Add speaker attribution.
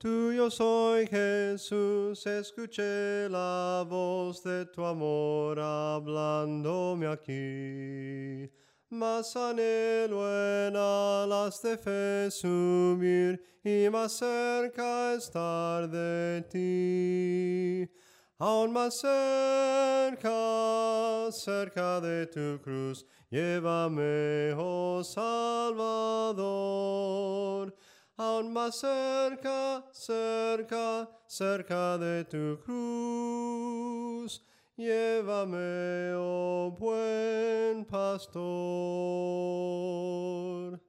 Speaker 1: Tuyo soy, Jesús, escuché la voz de tu amor hablándome aquí. Más anhelo en alas de fe subir y más cerca estar de ti. Aún más cerca, cerca de tu cruz, llévame, oh Salvador. Aún más cerca, cerca, cerca de tu cruz, llévame, oh buen pastor.